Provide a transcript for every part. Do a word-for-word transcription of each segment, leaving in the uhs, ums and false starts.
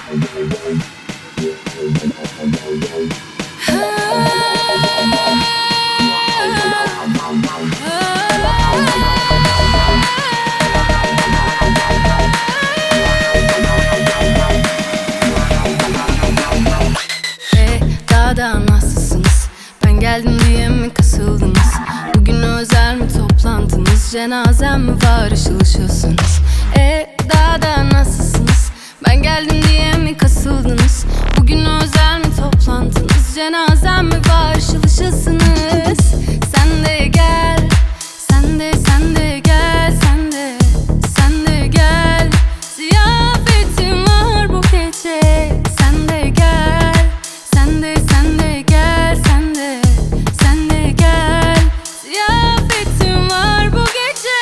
Hey, daha da nasılsınız? Ben geldim diye mi kasıldınız? Bugün özel mi toplantınız? Cenazem mi var, ışıl ışılsınız? E daha da nasılsınız? Ben geldim diye mi kasıldınız? Bugün özel mi toplantınız? Cenazem mi var, ışıl ışılsınız? Sen de gel, sen de sen de gel, sen de sen de gel. Ziyafetim var bu gece. Sen de gel, sen de sen de gel, sen de sen de gel. Ziyafetim var bu gece.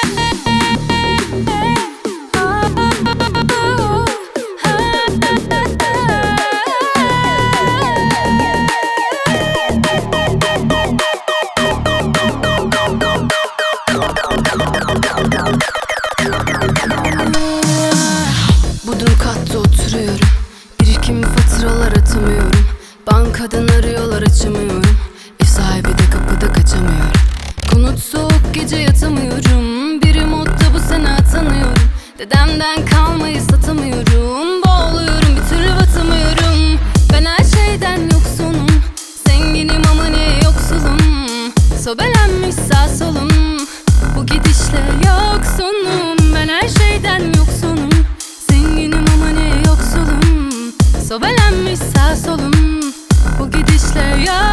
Bodrum katta oturuyorum. Birikim faturalar atamıyorum. Bankadan arıyorlar, açamıyorum. Ev sahibi de kapıda, kaçamıyorum. Konut soğuk, gece yatamıyorum. Biri modda, bu sene atanıyorum. Dedemden kalmayı satamıyorum. Boğuluyorum, bir türlü batamıyorum. Ben her şeyden yoksunum. Zenginim ama ne yoksulum. Sobelenmiş sağ solum. Bu gidişle yoksunum. Ben her şeyden yoksunum. Zenginim ama ne yoksulum. Sobelenmiş sağ solum. Bu gidişle yok.